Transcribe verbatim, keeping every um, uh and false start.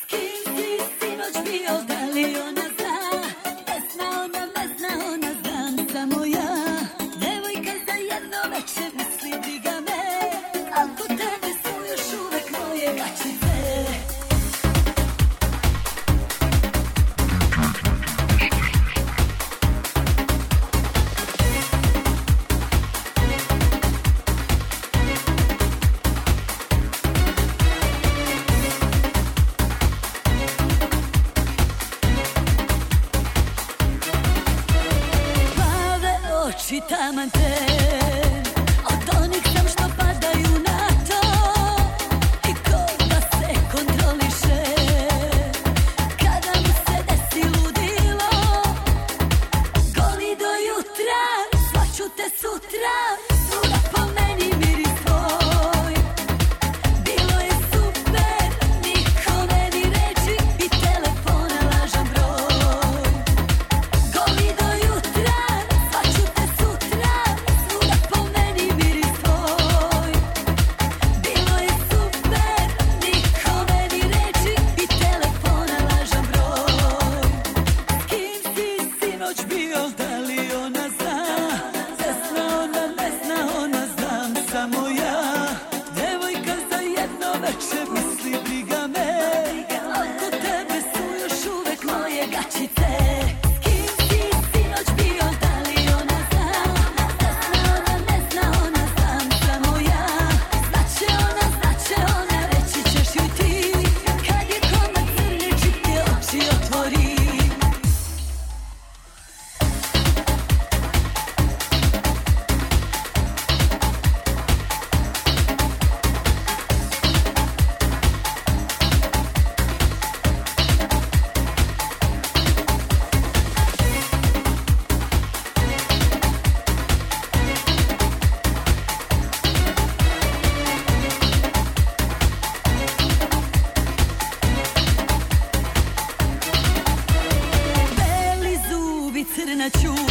Taman ten, od onih sam što padaju na to i ko da se kontroliše kada mu se desi ludilo. Goli do jutra, zvaću te sutra, svuda po meni miris tvoj. Bilo je super, nikome ni reći i telefona lažan broj. Goli do jutra, zvaću te sutra, svuda po meni miris tvoj. Bilo je super, nikome ni reći i telefona lažan broj. S kim si sinoć bio, da li ona zna? Ne zna ona, ne zna ona, znam samo ja. Devojka za jedno večer misli briga me, oko tebe su još uvek moje gaćice. S kim si sinoć bio, da li ona zna? Ne zna ona, ne zna ona, znam samo ja. Znaće ona, znaće ona, reći ćeš joj ti, kad je komad crne čipke oči otvori. Beli zubi, crna ću